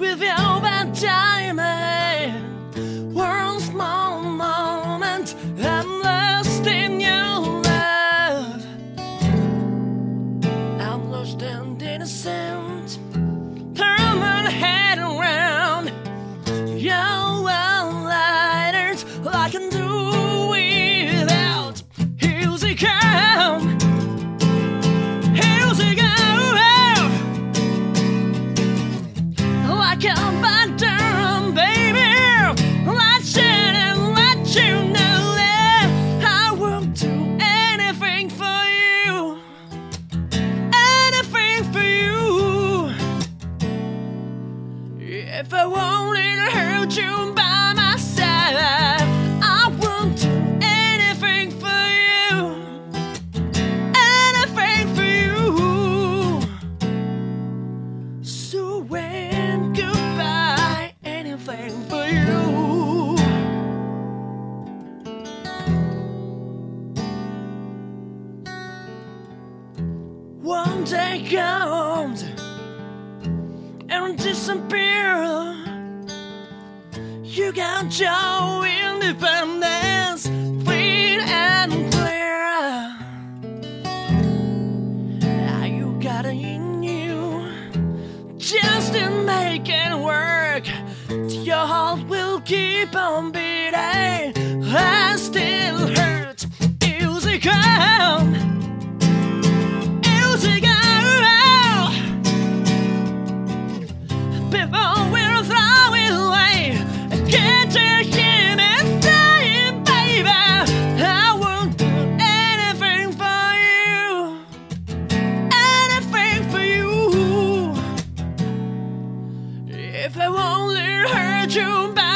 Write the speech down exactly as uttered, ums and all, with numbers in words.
with you by diamond. One small moment, I'm lost in your love. I'm lost and innocent. Turn my head around. Your lighters, I can do without. Here's it come. Here's it go. I can't back down, baby. Let's share and let you know that I will do anything for you. Anything for you. If I wanted to hurt you by my side, I won't do anything for you. Anything for you. So when goodbye, anything for you. One day comes and disappear. You got your independence, free and clear. Now you got it in you, just to make it work. Your heart will keep on beating. I still hurt. Easy come. Easy go. People will throw it away. Can't you hear me saying, baby, I won't do anything for you. Anything for you. If I only hurt you back.